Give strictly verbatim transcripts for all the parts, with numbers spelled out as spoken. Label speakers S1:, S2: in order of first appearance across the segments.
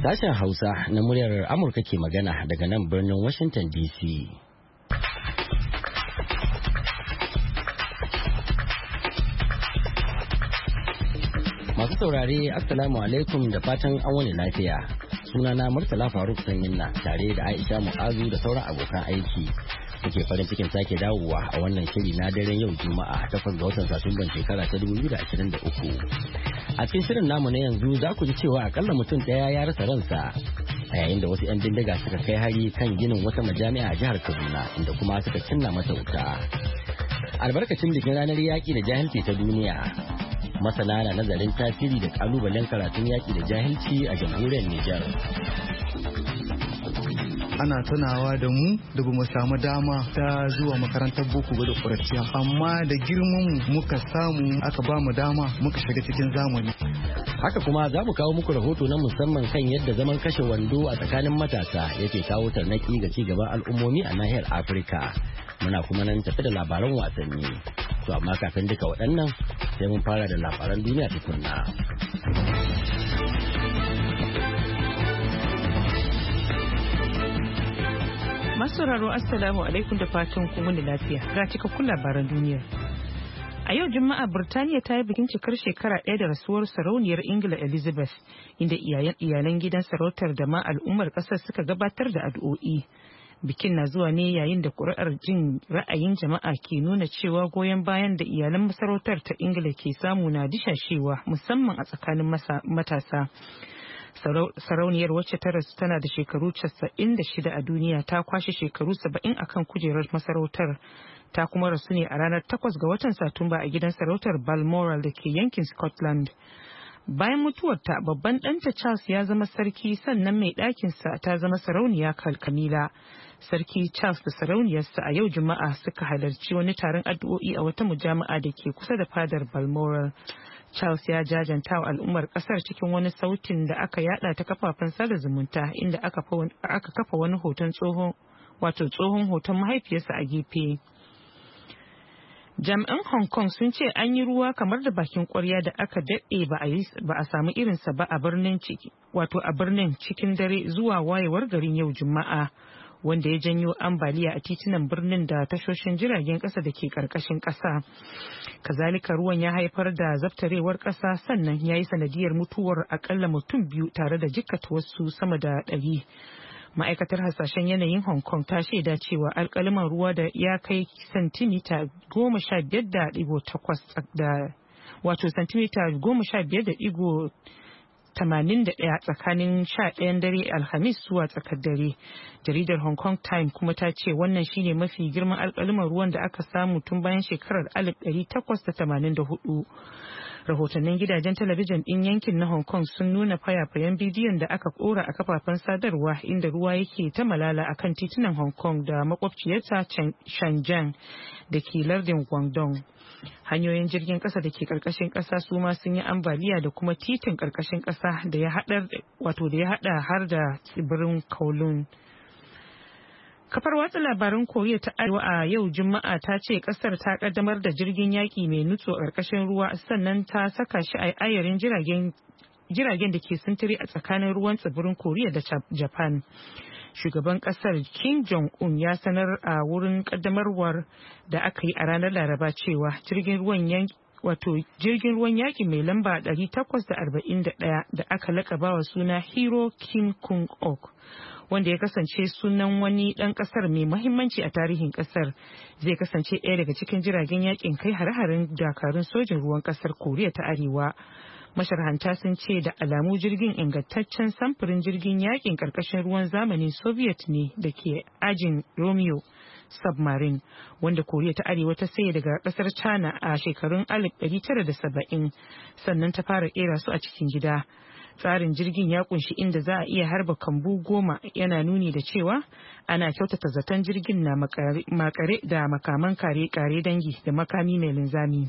S1: Sashen Hausa na muryar Amurka ke magana daga nan birnin Washington D C. Masu saurare, Assalamu alaikum da fatan an wani lafiya. Sunana Murtala Faruk Sanyinna tare da Aisha Mu'azu da sauran abokan aiki. Muke farin cikin sake dawowa a wannan shiri na daren yau Juma'a takwas ga watan Satumban shekara ta dubu biyu da ashirin da uku. A cikin shirin namu na yanzu za ku ji cewa akalla mutum ɗaya ya rasa ransa a yayin da wasu 'yan bindiga suka kai hari kan ginin wata majami'a a jihar Kaduna inda kuma suka cinna mata wuta. Albarkacin bikin ranar yaƙi da jahilci ta duniya, masana na nazarin tasiri da ƙalubalen karatun yaƙi da jahilci a jamhuriyar Nijar.
S2: Ana tunawa da mu da ba mu samu dama ta zuwa makarantar boko ba da ƙuraciya, amma da girman mu muka samu aka ba mu dama muka shiga cikin zamani.
S1: Haka kuma za mu kawo muku rahoto na musamman kan yadda zaman kashe wando a tsakanin matasa yake kawo tarnaki ga cigaban al'ummomi a nahiyar Afirka. Muna kuma nan tafi da labaran wasanni. To amma kafin duka waɗannan sai mun fara da labaran duniya tukunna.
S3: Masauraro Assalamu alaikum da fatan kun wani lafiya ga cikakkun labaran duniya. A yau Juma'a Birtaniya ta yi bikin cikar shekara ɗaya da rasuwar sarauniyar Ingila Elizabeth, inda iyalan gidan sarautar da ma al'ummar ƙasar suka gabatar da addu'o'i. Bikin na zuwa ne yayin da ƙuri'ar jin ra'ayin jama'a ke nuna cewa goyon bayan da iyalan masarautar ta Ingila ke samu na dishashewa musamman a tsakanin matasa. Sarauniyar wacce ta rasu tana da shekaru casa'in da shida a duniya ta kwashe shekaru saba'in akan kujerar masarautar, ta kuma rasu ne a ranar takwas ga watan Satumba a gidan sarautar Balmoral da ke yankin Scotland. Bayan mutuwarta, babban ɗanta Charles ya zama sarki, sannan mai ɗakinsa ta zama sarauniya Camilla. Sarki Charles da sarauniyarsa a yau Juma'a suka halarci wani taron addu'o'i a wata mujami'a da ke kusa da fadar Balmoral. Charles ya jajanta wa al'ummar kasar cikin wani sautin da aka yada ta kafafen sada zumunta, inda aka kafa wani hoton tsohon wato tsohon hoton mahaifiyarsa a gefe. Jami'an Hong Kong sun ce an yi ruwa kamar da bakin kwarya da aka daɗe ba a samu irinsa ba a birnin ciki wato a birnin cikin dare zuwa wayewar garin yau Juma'a, wanda ya janyo ambaliya a titunan birnin da tashoshin jiragen ƙasa da ke ƙarƙashin ƙasa. Kazalika ruwan ya haifar da zaftarewar ƙasa, sannan ya yi sanadiyar mutuwar akalla mutum biyu tare da jikkata wasu sama da ɗari. Ma'aikatar hasashen yanayin Hong Kong ta shaida cewa alƙaliman ruwa da ya kai santimita goma sha biyar da ɗigo takwas da wato santimita goma sha biyar da ɗigo tamanin da ɗaya tsakanin sha ɗayan dare Alhamis zuwa tsakar dare. Jaridar Hong Kong Times kuma ta ce wannan shine mafi girman alƙaliman ruwan da aka samu tun bayan shekarar alif ɗari takwas da tamanin da hudu. Rahotannin gidajen talabijin ɗin yankin na Hong Kong sun nuna fayafayen bidiyon da aka kora a kafafen sadarwa inda ruwa yake ta malala akan titunan Hong Kong da makwabciyarta Shenzhen da ke lardin Guangdong. Hanyoyin jirgin kasa da ke karkashin kasa su ma sun yi ambaliya da kuma titin karkashin kasa da ya hada wato da ya hada har da tsibirin Kowloon. Kafar watsa labaran Koriya ta Arewa a yau Juma'a ta ce kasar ta kaddamar da jirgin yaki mai nutso karkashin ruwa, sannan ta saka shi a ayarin jiragen jiragen da ke sintiri a tsakanin ruwan tsibirin Koriya da Japan. Shugaban kasar Kim Jong-un ya sanar a wurin kaddamarwar da aka yi a ranar Laraba cewa jirgin ruwan yanki wato jirgin ruwan yaki mai lamba ɗari takwas da arba'in da ɗaya da aka lakaba wa suna Hero Kim Kung-ok, wanda ya kasance sunan wani ɗan ƙasar mai mahimmanci a tarihin ƙasar, zai kasance ɗaya daga cikin jiragen yakin kai hare-haren dakarun sojin ruwan ƙasar Koriya ta Arewa. Masharhanta sun ce da alamu jirgin ingantaccen samfurin jirgin yakin karkashin ruwan zamanin Soviet ne da ke ajin Romeo submarine, wanda Koriya ta Arewa ta saye daga kasar China a shekarun alif ɗari tara da saba'in, sannan ta fara kera su a cikin gida. Tsarin jirgin ya kunshi inda za a iya harba kambu goma, yana nuni da cewa ana kyautata zaton jirgin na makare da makaman kare-kare dangi da makami mai linzami.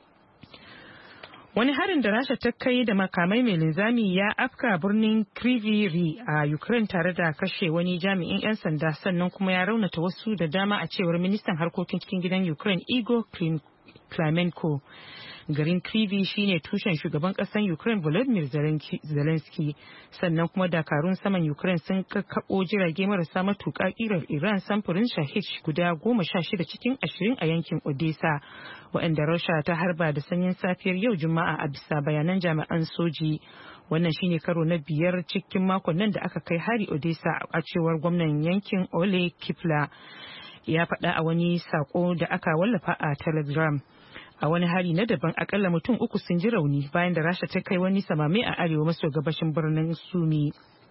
S3: Wani harin da Rasha ta kai da makamai mai linzami ya afka birnin Kryvyi Rih a Ukraine tare da kashe wani jami'in 'yan sanda, sannan kuma ya raunata wasu da dama a cewar ministan harkokin cikin gidan Ukraine Igor Klamenko. Garin Kryvyi shine tushen shugaban kasar Ukraine Volodymyr Zelensky, sannan kuma dakarun saman Ukraine sun kakkaɓo jirage marasa matuƙa ƙirar Iran samfurin Shahid guda goma sha shida cikin ashirin a yankin Odessa, waɗanda Rasha ta harba da sanyin safiyar yau Juma'a a bisa bayanan jami'an soji. Wannan shine karo na biyar cikin makon nan da aka kai hari Odessa, a cewar gwamnan yankin Ole Kipla. Ya faɗa a wani sako da aka wallafa a Telegram. A wani hari na daban, akalla mutum uku sun ji rauni bayan da Rasha ta kai wani samame a arewa maso gabashin birnin Sumi.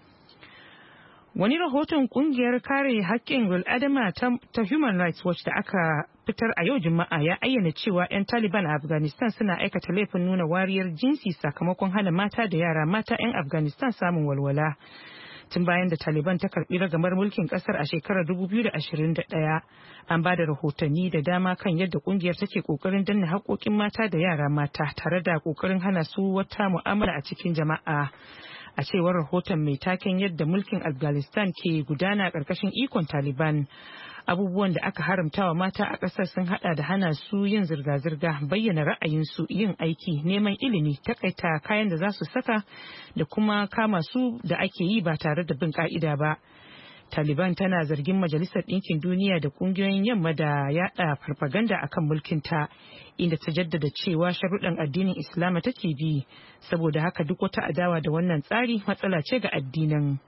S3: Wani rahoton kungiyar kare haƙƙin bil'adama ta Human Rights Watch da aka fitar a yau Juma'a ya ayyana cewa 'yan Taliban a Afghanistan suna aikata laifin nuna wariyar jinsi sakamakon hana mata da yara mata 'yan Afghanistan samun walwala. Tun bayan da Taliban ta karbi ragamar mulkin kasar a shekarar dubu biyu da ashirin da ɗaya, an ba da rahotanni da dama kan yadda kungiyar take kokarin danna haƙoƙin mata da yara mata tare da kokarin hana su wata mu'amala a cikin jama'a. A cewar rahoton mai taken yadda mulkin Afghanistan ke gudana ƙarƙashin ikon Taliban, abubuwan da aka haramta wa mata a ƙasar sun hada da hana su yin zirga-zirga, bayyana ra'ayinsu, yin aiki, neman ilimi, takaita kayan da za su saka da kuma kama su da ake yi ba tare da bin ka'ida ba. Taliban tana zargin Majalisar Ɗinkin Duniya da ƙungiyoyin yamma da yada farfaganda akan mulkinta, inda ta jaddada cewa sharuɗan addinin Islama take bi, saboda haka duk wata adawa da wannan tsari matsala ce ga addinin.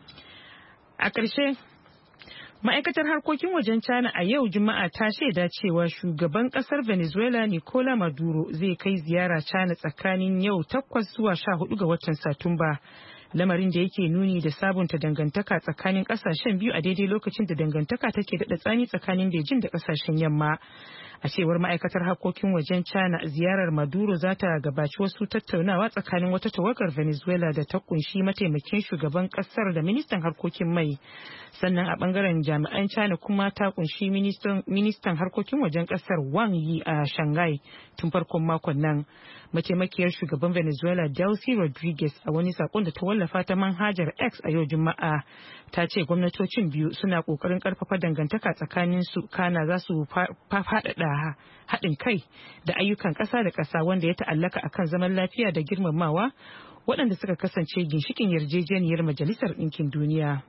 S3: A ƙarshe, ma'aikatar harkokin wajen China a yau Juma'a ta shaida cewa shugaban kasar Venezuela Nicolas Maduro zai kai ziyara China tsakanin yau takwas zuwa sha hudu ga watan Satumba. Lamarin da yake nuni da sabunta dangantaka tsakanin kasashen biyu a daidai lokacin da dangantaka take daɗa tsani tsakanin Beijing da kasashen yamma. A cewar ma'aikatar harkokin wajen China, ziyarar Maduro za ta gabaci wasu tattaunawa tsakanin wata tawagar Venezuela da ta kunshi mataimakin shugaban kasar da ministan harkokin mai. Sannan a bangaren jami'an China kuma ta kunshi ministan harkokin wajen kasar Wang Yi a Shanghai tun farkon makon nan. Mataimakiyar shugaban Venezuela Delcy Rodriguez a wani sakon da ta wallafa ta manhajar X a yau Juma'a ta ce gwamnatocin biyu suna kokarin karfafa dangantaka tsakanin su, kana za su faɗaɗa haɗin kai da ayyukan ƙasa da ƙasa wanda ya ta'allaka akan zaman lafiya da girmamawa, waɗanda suka kasance ginshikin yarjejeniyar Majalisar Ɗinkin Duniya.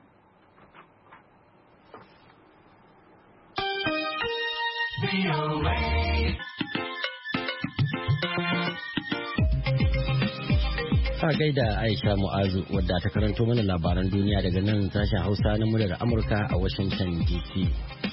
S1: A gaida Aisha Mu'azu wadda ta karanto mana labaran duniya daga nan sashen Hausa na muryar Amurka a Washington D C.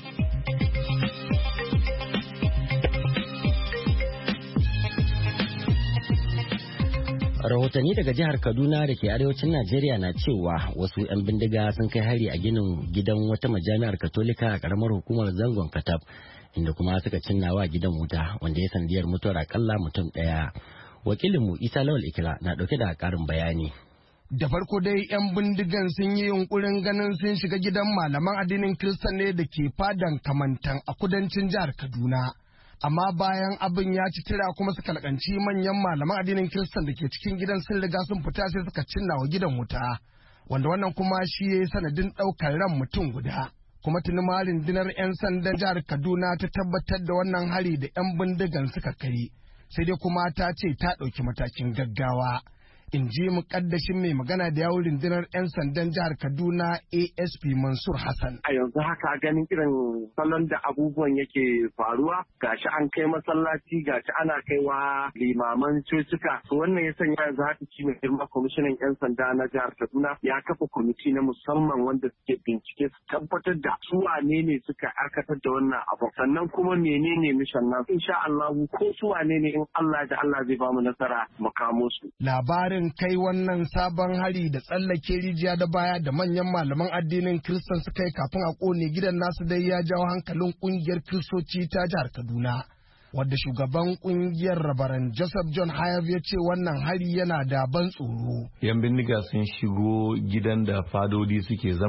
S1: Rahotanni daga jihar Kaduna da ke arewacin Najeriya na cewa wasu 'yan bindiga sun kai hari a ginin gidan wata majami'ar Katolika a karamar hukumar Zangon Katab, inda kuma suka cinnawa gidan wuta wanda ya sandiyar mutuwar akalla mutum ɗaya. Wakilinmu Isa Lawal Ikira na ɗauke da ƙarin bayani.
S4: Da farko dai 'yan bindigan sun yi yunkurin ganin sun shiga gidan malaman addinin Kirista ne da ke fadan Kamantan a kudancin jihar Kaduna. Amma bayan abin ya ci tira kuma suka lakanci manyan malaman addinin Kirista da ke cikin gidan sun riga sun fita sai suka cinna wa gidan wuta, wanda wannan kuma shi ya yi sanadin ɗaukar ran mutum guda. Kuma tuni ma rundunar 'yan sandan jihar Kaduna ta tabbatar da wannan hari da 'yan bindigan suka kai. Sai dai kuma ta ce ta ɗauki matakin gaggawa. In ji muƙaddashin mai magana da yawun rundunar 'yan sandan jihar Kaduna A S P Mansur Hassan.
S5: A yanzu haka ganin irin salon da abubuwan yake faruwa, gashi an kai masallaci, gashi ana kaiwa limaman cocika. To wannan ya sanya yanzu haka shi mai girma kwamishinan 'yan sanda na jihar Kaduna ya kafa kwamiti na musamman wanda suke bincike su tabbatar da su wane ne suka akatar da wannan abu. Sannan kuma menene mishan nan. Insha Allah ko su wane ne in Allah da Allah zai bamu nasara mu kamo su.
S4: Labarin kai wannan sabon hari da tsallake rijiya da baya da manyan malaman addinin Kiristan suka yi kafin a kone gidan nasu dai ya jawo hankalin kungiyar Kiristoci ta jihar Kaduna, wadda shugaban kungiyar Rabaran Joseph John Hayab ya ce wannan hari yana da ban tsoro.
S6: Yan bindiga sun shigo gidan da fadodi suke zama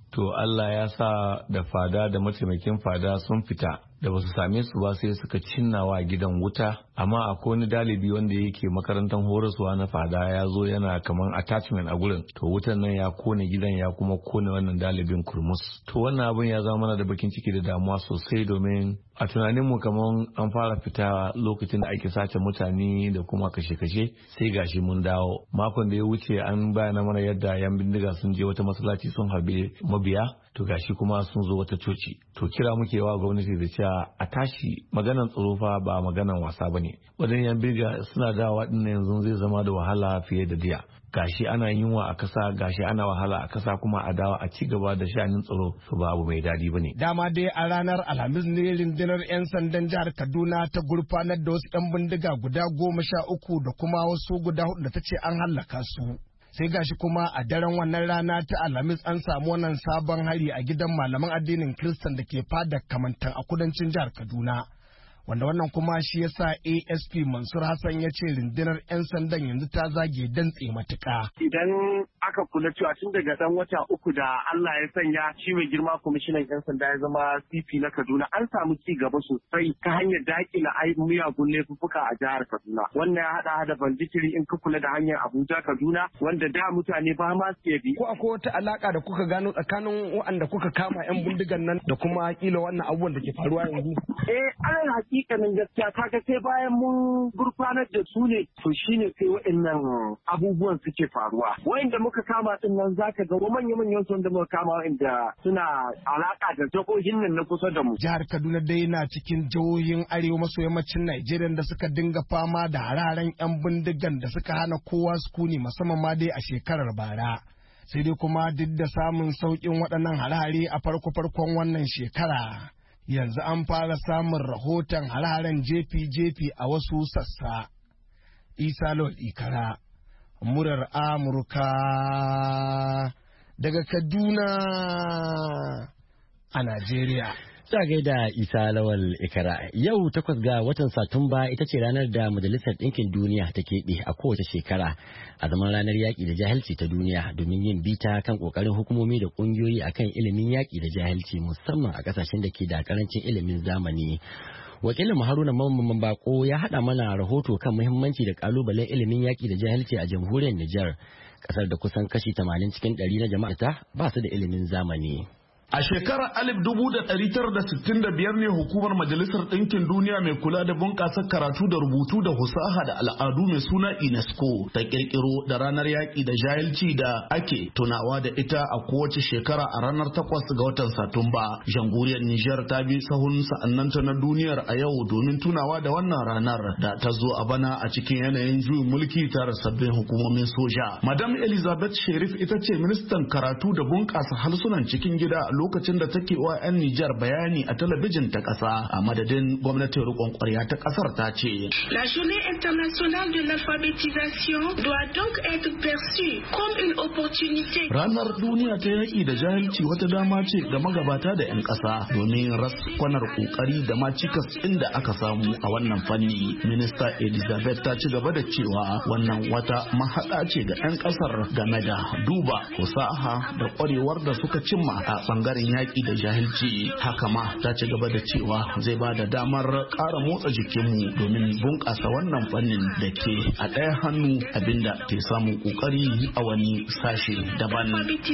S6: to Allah ya sa da fada da mataimakin fada sun fita da ba su same su ba sai suka cinnawa gidan wuta, amma akwai wani dalibi wanda yake makarantar horaswa na fada ya zo yana kaman attachment a gurin, to wutan nan ya kone gidan ya kuma kone wannan dalibin kurmus. To wannan abin ya zama mana da bakin ciki da damuwa sosai, domin a tunaninmu kaman an fara fita lokacin da ake sace mutane da kuma kashe-kashe, sai gashi mun dawo. Makon da ya wuce an bayyana mana yadda yan bindiga sun je wata masallaci sun harbe mabiya, to gashi kuma sun zo wata coci. To kira muke wa gwamnati da cewa a tashi, maganan tsaro fa ba maganan wasa bane. Wadannan yan bindiga suna dawowa din yanzu zai zama da wahala fiye da jiya. Gashi ana yunwa a kasa, gashi ana wahala a kasa, kuma a dawa a ci gaba da shanin tsaro su ba abu mai dadi bane.
S4: Dama dai a ranar Alhamis ne rundunar 'yan sandan jihar Kaduna ta gurfanar da wasu 'yan bindiga guda goma sha uku da kuma wasu guda hudu da ta ce an hallaka su. Sai gashi kuma a daren wannan rana ta Alhamis an samu wannan sabon hari a gidan malaman addinin Kiristan da ke fadar Kamantan a kudancin jihar Kaduna. Wanda wannan kuma shi yasa A S P Mansur Hassan ya ce rundunar 'yan sandan yanzu ta zage dantse matuƙa.
S5: Idan aka kula cewa tun daga dan wata uku da Allah ya sanya shi mai girma kwamishinan 'yan sanda ya zama C P na Kaduna, an samu ci gaba sosai ta hanyar dakila miyagun laifuffuka a jihar Kaduna. Wannan ya haɗa da banditiri in ka kula da hanyar Abuja Kaduna, wanda da mutane ba ma su bi.
S4: Ko akwai wata alaka da kuka gano tsakanin waɗanda kuka kama 'yan bindigan nan da kuma kila wannan abubuwan da ke faruwa yanzu?
S5: Eh, alal hakikanin gaskiya kaga sai bayan mun gurfanar da su ne, to shine sai waɗannan abubuwan suke faruwa. Wa'inda muka kama din nan zaka ga manya-manyan su wanda muka kama wa'inda suna alaka da jihohin nan na kusa da mu.
S4: Jihar Kaduna dai na cikin jihohin arewa maso yammacin Najeriya da suka dinga fama da hararen 'yan bindigan da suka hana kowa sukuni, musamman ma dai a shekarar bara. Sai dai kuma duk da samun sauƙin waɗannan harare a farko-farkon wannan shekara, yanzu an fara samun rahoton hararen jefi-jefi a wasu sassa. Isa Lawal Ikara, murar Amurka daga Kaduna a Najeriya.
S1: Sa gaida Isa Lawal Ikara. Yau takwas ga watan Satumba ita ce ranar da Majalisar Ɗinkin Duniya ta keɓe a kowace shekara a zaman ranar yaƙi da jahilci ta duniya, domin yin bita kan ƙoƙarin hukumomi da ƙungiyoyi akan ilimin yaƙi da jahilci, musamman a ƙasashen da ke da ƙarancin ilimin zamani. Wakilin Haruna Mamman Bako ya haɗa mana rahoto kan muhimmanci da ƙalubalen ilimin yaƙi da jahilci a jamhuriyar Nijar, ƙasar da kusan kashi tamanin cikin ɗari na jama'arta ba su da ilimin zamani.
S7: A shekarar alif dubu da ɗari tara da sittin da biyar ne hukumar Majalisar Ɗinkin Duniya mai kula da bunƙasa karatu da rubutu da husaha da al'adu mai suna UNESCO ta ƙirƙiro da ranar yaƙi da jahilci da ake tunawa da ita a kowace shekara a ranar takwas ga watan Satumba. Jamhuriyar Nijar ta bi sahun sa'annanta na duniyar a yau domin tunawa da wannan ranar da ta zo a bana a cikin yanayin juyin mulki tare sabbin hukumomin soja. Madam Elizabeth Sherif ita ce ministan karatu da bunƙasa harsunan cikin gida lokacin da take wa 'yan Nijar bayani a talabijin ta ƙasa a madadin gwamnatin riƙon ƙwarya ta ƙasar ta ce.
S8: La journée internationale de l'alphabétisation doit donc être perçue comme une opportunité.
S7: Ranar duniya ta yaƙi da jahilci wata dama ce ga magabata da 'yan ƙasa domin raskwanar ƙoƙari da ma cikas inda aka samu a wannan fanni. Minista Elizabeth ta ci gaba da cewa wannan wata mahaɗa ce ga 'yan ƙasar game da duba fasaha da ƙwarewar da suka cimma a ɓangaren bangaren yaƙi da jahilci. Haka ma ta ci gaba da cewa zai ba da damar ƙara motsa jikinmu domin bunƙasa wannan fannin da ke a ɗaya hannu abinda ke samun ƙoƙari a wani sashe daban.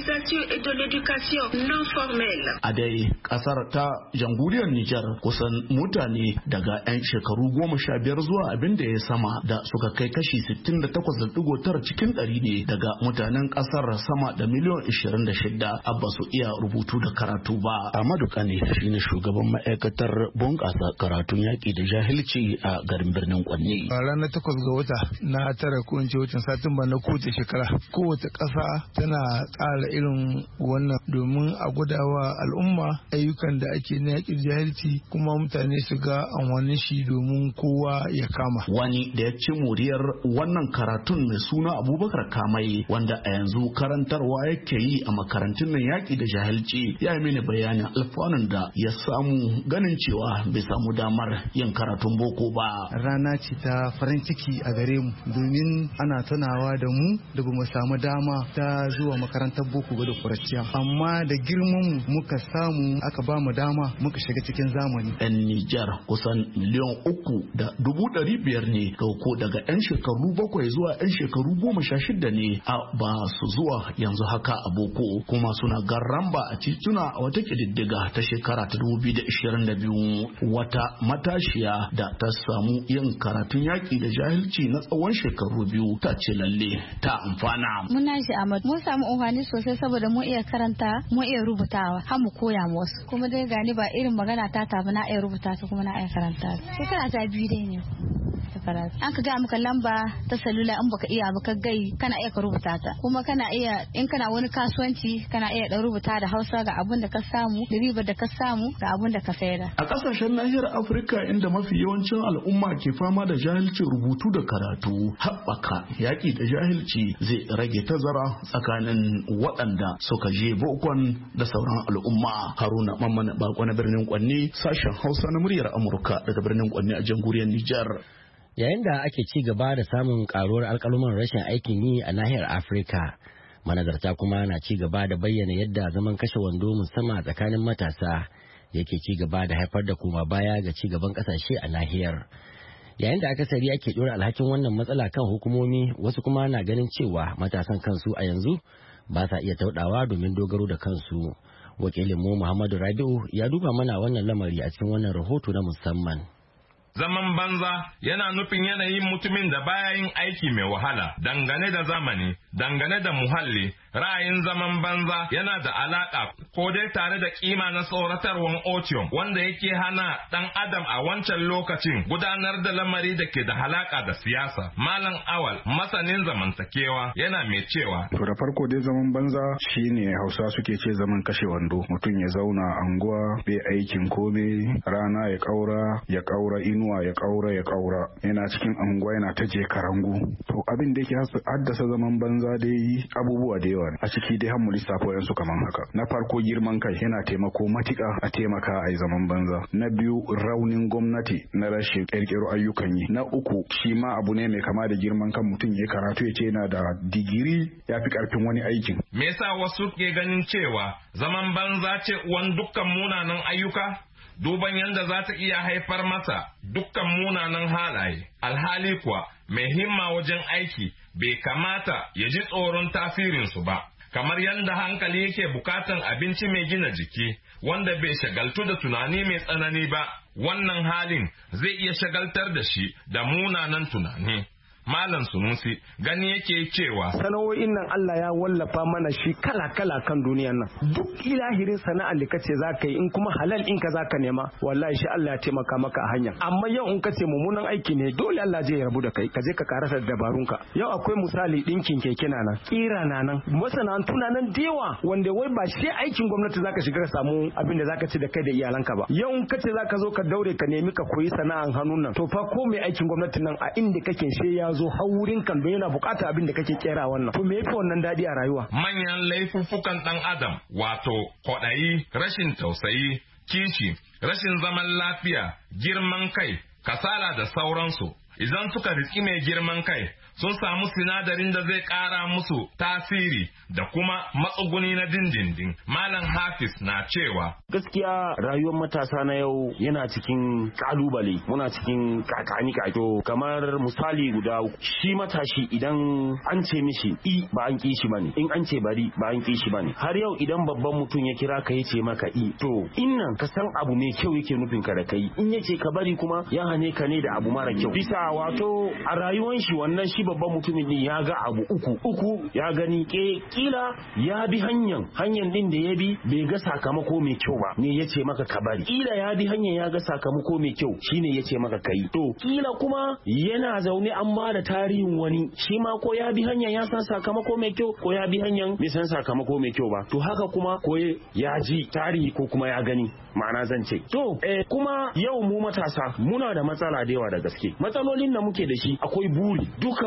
S7: A dai ƙasar ta jamhuriyar Nijar kusan mutane daga 'yan shekaru goma sha biyar zuwa abin da ya sama da suka kai kashi sittin da takwas da digo tara cikin ɗari ne daga mutanen ƙasar sama da miliyan ishirin da shida abba su iya rubutu da karatu ba.
S9: Ahmadu Kane shine shugaban ma'aikatar bunƙasa karatun yaƙi da jahilci a garin birnin Kwanne.
S2: A ranar takwas ga wata na tara ko in ce watan Satumba na kowace shekara, kowace ƙasa tana tsara irin wannan domin a gudawa al'umma ayyukan da ake na yaƙi da jahilci kuma mutane su ga amfanin shi domin kowa ya kama.
S7: Wani da ya ci moriyar wannan karatun mai suna Abubakar Kamai wanda a yanzu karantarwa yake yi a makarantun nan yaƙi da jahilci Sani ya yi mini bayanin alfanun da ya samu ganin cewa bai samu damar yin karatun boko ba.
S10: Rana ce ta farin ciki a gare mu domin ana tunawa da mu da bamu samu dama ta zuwa makarantar boko ga da kuraciya, amma da girman mu muka samu aka ba mu dama muka shiga cikin zamani.
S7: Yan Nijar kusan miliyan uku da dubu ɗari biyar ne ko daga yan shekaru bakwai zuwa yan shekaru goma sha shida ne a ba su zuwa yanzu haka a boko, kuma suna garamba a tituna a wata kididdiga ta shekara ta dubu biyu da ishirin da biyu. Wata matashiya da ta samu yin karatun yaƙi da jahilci na tsawon shekaru biyu ta ce lalle ta amfana.
S11: Muna shi Ahmad mun samu amfani sosai saboda mu iya karanta mu iya rubutawa har mu koya mu wasu, kuma dai gani ba irin magana ta tafi na iya rubuta ta kuma na iya karanta. Shekara ta biyu dai ne. An ka gaya maka lamba ta salula in baka iya baka gai kana iya ka rubuta ta, kuma kana iya in kana wani kasuwanci kana iya da rubuta da Hausa ga abun da ka samu da ribar da ka samu ga abun da ka sayar.
S7: A kasashen nahiyar Afirka inda mafi yawancin al'umma ke fama da jahilci rubutu da karatu, haɓaka yaƙi da jahilci zai rage tazara tsakanin waɗanda suka je bokon da sauran al'umma. Haruna Mamman Bako na birnin Kwanne, sashen Hausa na muryar Amurka daga birnin Kwanne a jamhuriyar Nijar.
S1: Yayin da ake ci gaba da samun karuwar alkaluman rashin aikin yi a nahiyar Afirka, manazarta kuma na ci gaba da bayyana yadda zaman kashe wando musamman tsakanin matasa yake ci gaba da haifar da koma baya ga ci gaban kasashe a nahiyar. Yayin da akasari ake dora alhakin wannan matsala kan hukumomi, wasu kuma na ganin cewa matasan kansu a yanzu ba sa iya taudawa domin dogaro da kansu. Wakilinmu Muhammadu Rabi'u ya duba mana wannan lamari a cikin wannan rahoto na musamman.
S12: Zaman banza yana nufin yanayin mutumin da baya yin aiki mai wahala dangane da zamani, dangane da muhalli. Ra'ayin zaman banza yana da alaka ko dai tare da kima na tsoratarwan otium wanda yake hana dan adam a wancan lokacin gudanar da lamari da ke da halaka da siyasa. Malam Awal, masanin zamantakewa, yana mai cewa
S13: to da farko dai zaman banza shine Hausa suke ce zaman kashe wando. Mutum ya zauna anguwa bai aikin komai, rana ya kaura ya kaura inuwa ya kaura ya kaura yana cikin anguwa yana ta je karangu. To abin da yake haddasa zaman banza dai abubuwa da yawa a ciki dai hammu lissafo yansu kaman haka. Na farko girman kai yana taimako matuƙa a taimaka a yi zaman banza. Na biyu raunin gwamnati na rashin ƙirƙiro ayyukan yi. Na uku shi ma abu ne mai kama da girman kan mutum ya karatu ya ce yana da digiri ya fi ƙarfin wani aikin.
S12: Me yasa wasu ke ganin cewa zaman banza ce uwan dukkan munanan ayyuka? Duban yadda za ta iya haifar masa dukkan munanan halaye. Alhali kuwa mai himma wajen aiki bai kamata ya ji tsoron tasirinsu ba, kamar yadda hankali yake bukatan abinci mai gina jiki wanda bai shagaltu da tunani mai tsanani ba, wannan halin zai iya shagaltar da shi da munanan tunani. Malam Sunusi gani yake cewa
S14: sana'o'in nan Allah ya wallafa mana shi kala-kala kan duniyan nan. Duk ilahirin sana'ar da kace zaka yi in kuma halal in ka zaka nema, wallahi shi Allah ya taimaka maka a hanya. Amma yau in kace mummunan aiki ne, dole Allah zai rabu da kai, ka je ka karasa dabarunka. Yau akwai misali dinkin keke na nan, kira na nan, masana'antu na nan dewa wanda wai ba shi aikin gwamnati zaka shiga ka samu abin da zaka ci da kai da iyalanka ba. Yau in kace zaka zo ka daure ka nemi ka koyi sana'an hannun nan, to fa ko mai aikin gwamnati nan a inda kake she ya zo har wurin kan don yana bukata abin da kake kera wannan. To me yafi wannan dadi a rayuwa?
S12: Manyan laifuffukan dan adam wato kwaɗayi, rashin tausayi, kishi, rashin zaman lafiya, girman kai, kasala da sauransu. Idan suka riski mai girman kai, sun samu sinadarin da zai ƙara musu tasiri da kuma matsuguni na dindindin. Malam Hafiz na cewa
S15: gaskiya rayuwar matasa na yau yana cikin kalubale, muna cikin kakani kato. Kamar misali guda, shi matashi idan an ce mishi i ba an ki shi bane, in an ce bari ba an ki shi bane. Har yau idan babban mutum ya kira ka yace maka i, to innan ka san abu mai kyau yake nufin ka da kai, in yace ka bari kuma ya hane ka ne da abu mara kyau. Bisa wato a rayuwar shi wannan shi babban mutumin din ya ga abu uku uku ya gani ke kila ya bi hanyar hanyar din da ya bi bai ga sakamako mai kyau ba, ne yace maka ka bari. Kila ya bi hanyar ya ga sakamako mai kyau shine yace maka kai. To kila kuma yana zaune an ba da tarihin wani shi ma ko ya bi hanyar ya san sakamako mai kyau ko ya bi hanyar bai san sakamako mai kyau ba. To haka kuma ko ya ji tarihi ko kuma ya gani, ma'ana zan ce to eh kuma yau mu matasa muna da matsala da yawa da gaske. Matsalolin da muke da shi akwai buri, dukan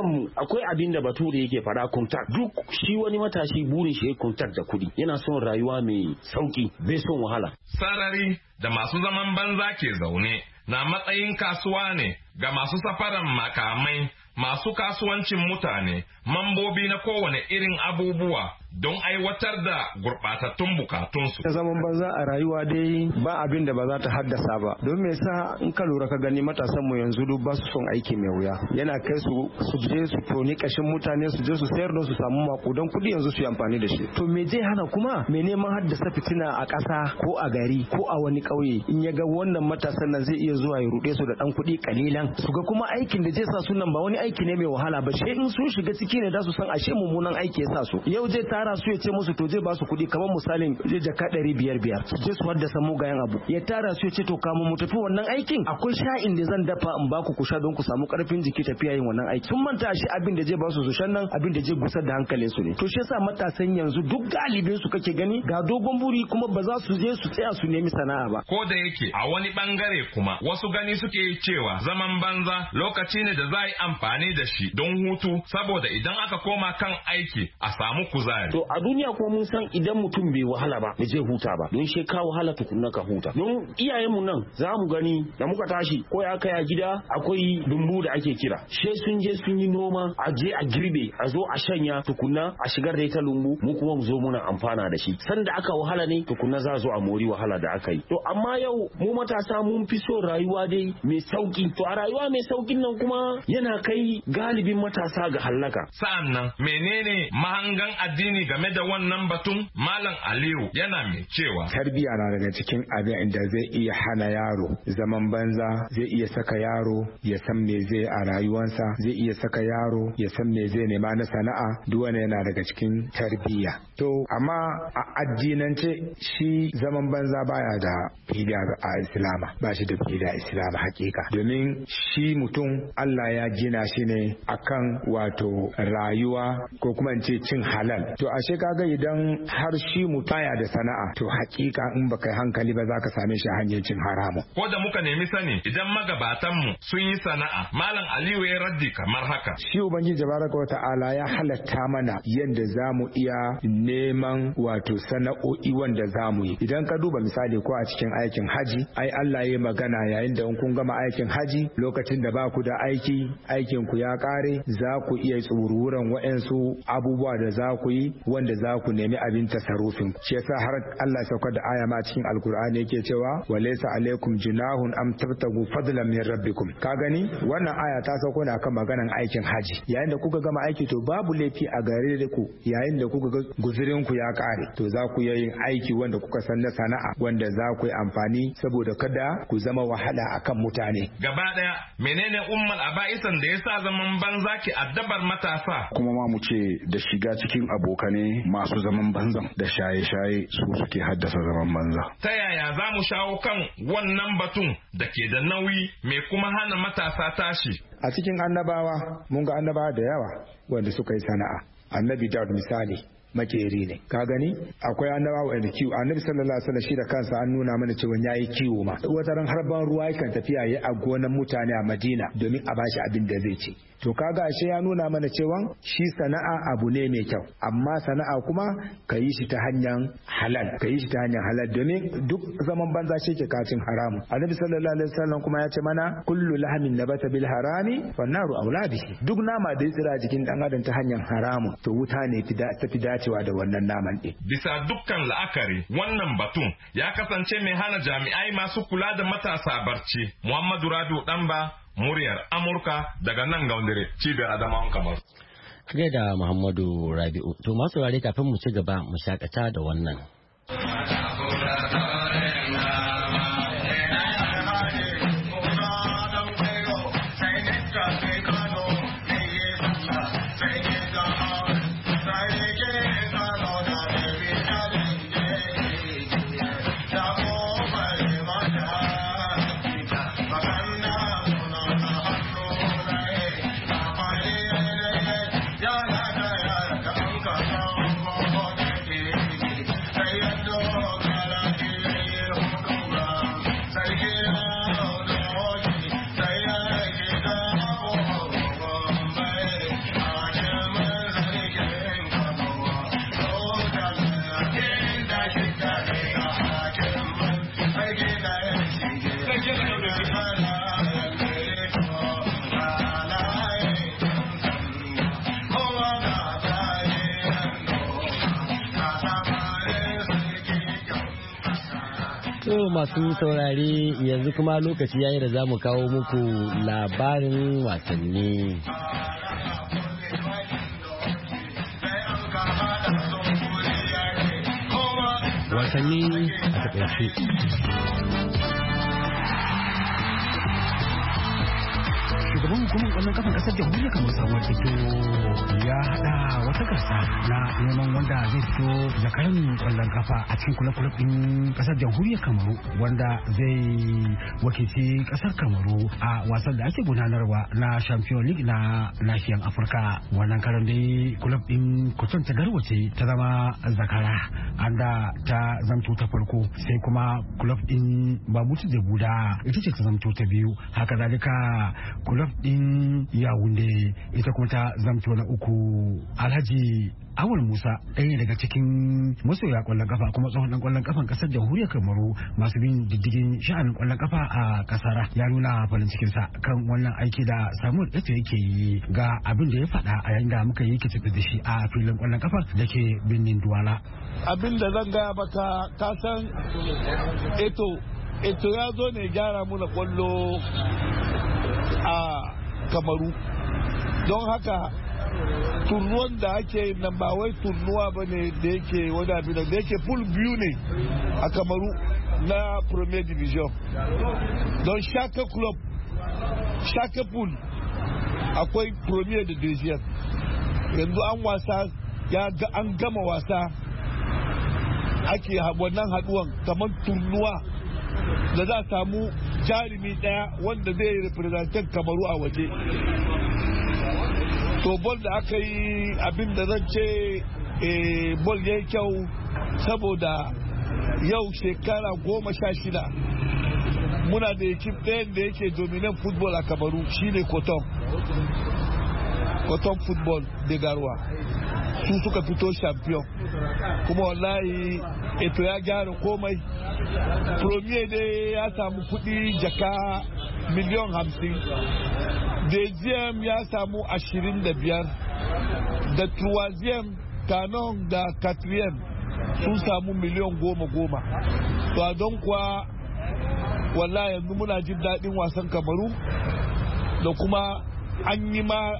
S15: mu akwai abin da bature yake fara contact. Duk shi wani matashi burin shi ya contact da kuɗi, yana son rayuwa mai sauki, bai son wahala.
S12: Sarari da masu zaman banza ke zaune na matsayin kasuwa ne ga masu safaran makamai, masu kasuwancin mutane, mambobi na kowane irin abubuwa don aiwatar da gurɓatattun bukatunsu.
S14: Ta zaman banza a rayuwa dai ba abin da ba za ta haddasa ba. Don me yasa in ka lura ka gani matasan mu yanzu duk ba su son aiki mai wuya. Yana kai su su je su toni kashin mutane, su je su sayar da su samu makudan kuɗi yanzu su yi amfani da shi. To me zai hana kuma me neman haddasa fitina a ƙasa ko a gari ko a wani ƙauye in ya ga wannan matasan nan zai iya zuwa ya ruɗe su da ɗan kuɗi kalilan. Su ga kuma aikin da zai sa su nan ba wani aiki ne mai wahala ba. Sai in sun shiga ciki ne za su san ashe mummunan aiki ya sa su. Yau zai tara su ya ce musu to zai ba su kuɗi kamar misalin zai jaka ɗari biyar biyar su je su haddasa mugayen abu. Ya tara su ya ce to kamun mu tafi wannan aikin akwai sha'in da zan dafa in ba ku ku sha don ku samu ƙarfin jiki tafiya yin wannan aiki. Sun manta shi abin da zai ba su su shan nan abin da zai gusar da hankalin su ne. To shi yasa matasan yanzu duk galibin su kake gani ga dogon buri kuma ba za su je su tsaya su nemi sana'a ba.
S12: Ko da yake a wani bangare kuma wasu gani suke cewa zaman banza lokaci ne da za a yi amfani da shi don hutu saboda idan aka koma kan aiki a samu kuzari.
S15: To a duniya kuma mun san idan mutum bai wahala ba bai je huta ba don shi ka wahala tukunna ka huta. Don iyayenmu nan za mu gani da muka tashi ko ya kai a gida akwai dumbu da ake kira. She sun je sun yi noma a je a girbe a zo a shanya tukunna a shigar da ita lumbu mu kuma mu zo muna amfana da shi. Sanda aka wahala ne tukunna za zo a mori wahala da aka yi. To amma yau mu matasa mun fi so rayuwa dai mai sauki. To a rayuwa mai saukin nan kuma yana kai galibin matasa ga hallaka.
S12: Sa'an nan menene mahangan addini game da wannan batun? Malam Aliyu yana mai cewa
S16: tarbiyya na daga cikin abin da zai iya hana yaro zaman banza, zai iya saka yaro ya san me zai a rayuwarsa, zai iya saka yaro ya san me zai nema na sana'a, duk wanda yana daga cikin tarbiyya. To amma a addinance shi zaman banza baya da fida a Islama, ba shi da fida a Islama hakika, domin shi mutum Allah ya gina shi ne akan wato rayuwa ko kuma in ce cin halal. To ashe kaga idan har shi mutum baya da sana'a to hakika in baka hankali ba za ka same shi a hanyar cin haramu.
S12: Ko da muka nemi sani idan magabatanmu sun yi sana'a, Malam Aliyu ya raddi kamar haka.
S16: Shi Ubangiji Tabaraka wa ta'ala ya halatta mana yadda za mu iya neman wato sana'o'i wanda za mu yi. Idan ka duba misali ko a cikin aikin haji, ai Allah ya magana yayin da kun gama aikin haji lokacin da ba ku da aiki, aikin ku ya kare, za ku iya tsururan waɗansu abubuwa da za ku yi wanda za ku nemi abin tasarrufin. Shi yasa har Allah ya saukar da aya ma cikin Alkur'ani yake cewa walaysa alaikum junahun am tabtagu fadlan min rabbikum. Ka gani wannan aya ta sauko ne akan maganan aikin haji. Yayin da kuka gama aiki to babu laifi a gare ku yayin da kuka ga guzurin ku ya kare to za ku yi aiki wanda kuka san na sana'a wanda za ku yi amfani saboda kada ku zama wahala akan mutane.
S12: Gaba daya menene ummal aba'isan da yasa zaman banza ki addabar matasa?
S13: Kuma ma mu ce da shiga cikin abokane masu zaman banzan da shaye-shaye su suke haddasa zaman banza.
S12: Ta yaya za mu shawo kan wannan batun da ke da nauyi mai kuma hana matasa tashi?
S16: A cikin annabawa mun ga annabawa da yawa wanda suka yi sana'a. Annabi Dawud misali makeri ne, ka gani akwai annabawa wanda kiwo. Annabi sallallahu alaihi wasallam shi da kansa an nuna mana cewa yayi kiwo ma. Wata ran har ban ruwa yakan tafiya yayi a gonan mutane a Madina domin a bashi abin da zai ci. To kaga ashe ya nuna mana cewa shi sana'a abu ne mai kyau, amma sana'a kuma ka yi shi ta hanyar halal, ka yi shi ta hanyar halal domin duk zaman banza shi ke kacin haramu. Annabi sallallahu alaihi wasallam kuma ya ce mana kullu lahmin nabata bil harami wan naru aula bihi. Duk nama da ya tsira jikin dan adam ta hanyar haramu to wuta ne ta fi dacewa da wannan naman din.
S12: Bisa dukkan la'akari wannan batun ya kasance mai hana jami'ai masu kula da matasa barci. Muhammadu Rabiu Danba, muryar Amurka daga nan Gaundare, cibiyar Adamawan Kamaru.
S1: Kage da Muhammadu Rabi'u. To masu rare kafin mu ci gaba mu shakata da wannan.
S17: Thank you.
S1: masu saurare yanzu kuma lokaci yayi da za mu kawo muku labarin wasanni. Wasanni a takaice.
S17: Shugaban hukumar kwallon kafan kasar jamhuriyar kamar samuwar fito ya hada wata gasa na neman wanda zai fito zakaran kwallon kafa a cikin kula-kula din kasar jamhuriyar kamaru wanda zai wakilci kasar kamaru a wasan da ake gudanarwa na champion league na nahiyar afirka. Wannan karan dai kulab din kuton ta garwace ta zama zakara anda ta zamto ta farko, sai kuma kulab din babutu da buda ita ce ta zamto ta biyu. Haka zalika kulab din Yawunde ita kuma ta zamto na uku. Alhaji Awal Musa ɗaya daga cikin masoya kwallon kafa kuma tsohon ɗan kwallon kafan ƙasar jamhuriyar Kamaru masu bin diddigin sha'anin kwallon kafa a ƙasar ya nuna farin cikinsa kan wannan aiki da Samuel Eto'o yake yi. Ga abin da ya faɗa a yayin da muka yi kitse da shi a filin kwallon kafa da ke birnin Duwala.
S2: Abin da zan gaya maka ka san Eto'o Eto'o ya zo ne gyara muna kwallo a Kamaru, don haka turnuwan da ake nan ba wai turnuwa ba ne da yake wani abin da yake pool biyu ne a Kamaru na Premier Division, don shaka club shaka pool akwai Premier da Division. Yanzu an wasa ya ga an gama wasa ake wannan haduwan kamar turnuwa da za a samu jarumi daya wanda zai representan Kamaru a waje. To bol da aka yi abin da zan ce bol ya yi kyau saboda yau shekara goma sha shida muna da ekip ɗayan da yake dominant football a Kamaru shine Cotton Cotton football de Garoua, su suka fito champion kuma wallahi Eto'o ya gyara komai. Premier dai ya samu kudi jaka miliyan hamsin, deuxième ya samu ashirin da biyar, da troisième Canon da quatrième sun samu miliyan goma goma. To a don kuwa wallahi yanzu muna jin daɗin wasan Kamaru da kuma an yi ma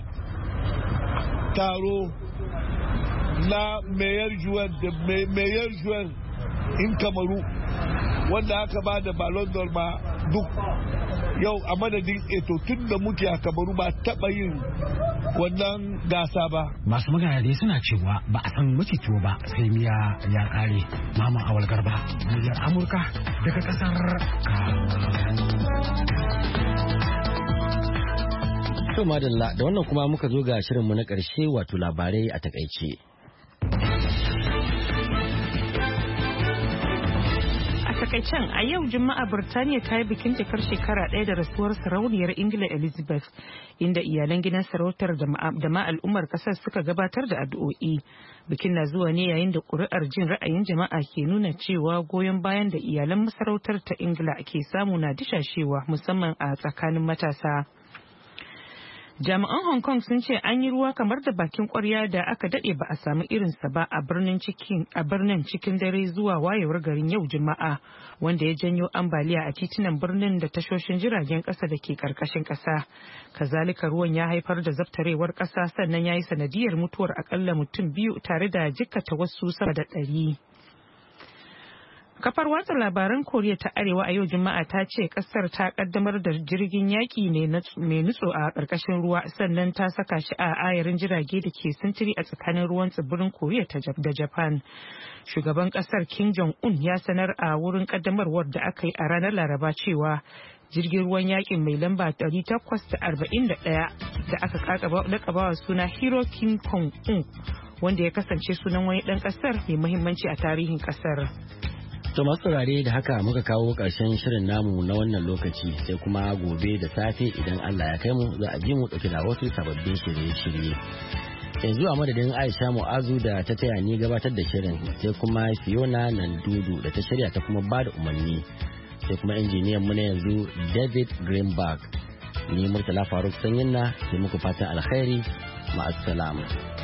S2: taro na meilleur joueur da meilleur joueur in Kamaru wanda aka ba da Ballon d'Or ma duk yau a madadin Eto'o tun da muke a Kamaru ba taɓa yin wannan gasa ba.
S17: Masu magana dai suna cewa ba a san macituwa ba sai miya ya kare. Mama Awal Garba, muryar Amurka daga kasar
S1: To madalla da wannan kuma muka zo ga shirinmu na ƙarshe wato labarai a takaice.
S3: Takaicen a yau Juma'a Birtaniya ta yi bikin cikar shekara ɗaya da rasuwar sarauniyar Ingila Elizabeth, inda iyalan gidan sarautar da ma al'ummar ƙasar suka gabatar da addu'o'i. Bikin na zuwa ne yayin da ƙuri'ar jin ra'ayin jama'a ke nuna cewa goyon bayan da iyalan masarautar ta Ingila ke samu na dishashewa musamman a tsakanin matasa. Jami'an Hong Kong sun ce an yi ruwa kamar da bakin kwarya da aka dade ba a samu irinsa ba a birnin cikin a birnin cikin dare zuwa wayewar garin yau Juma'a, wanda ya janyo ambaliya a titunan birnin da tashoshin jiragen kasa da ke karkashin kasa. Kazalika ruwan ya haifar da zaftarewar kasa sannan ya yi sanadiyar mutuwar akalla mutum biyu tare da jikkata wasu sama da ɗari. Kafar watsa labaran Koriya ta Arewa a yau Juma'a ta ce kasar ta kaddamar da jirgin yaki mai nutso a ƙarƙashin ruwa sannan ta saka shi a ayarin jirage da ke sintiri a tsakanin ruwan tsibirin Koriya da Japan. Shugaban kasar Kim Jong-un ya sanar a wurin kaddamarwar da aka yi a ranar Laraba cewa jirgin ruwan yakin mai lamba ɗari takwas da arba'in da ɗaya da aka lakabawa suna Hero Kim Kong-un, wanda ya kasance sunan wani ɗan kasar mai muhimmanci a tarihin kasar.
S1: To masu saurare da haka muka kawo ƙarshen shirin namu na wannan lokaci, sai kuma gobe da safe idan Allah ya kai mu za a ji mu ɗauki da wasu sababbin shirye-shirye. Yanzu a madadin Aisha Mu'azu da ta taya ni gabatar da shirin, sai kuma Fiona Nandudu da ta shirya ta kuma bada umarni, sai kuma injiniyan mu na yanzu David Greenberg. Ni Murtala Faruk Sanyinna ke muku fatan alkhairi, ma'assalam.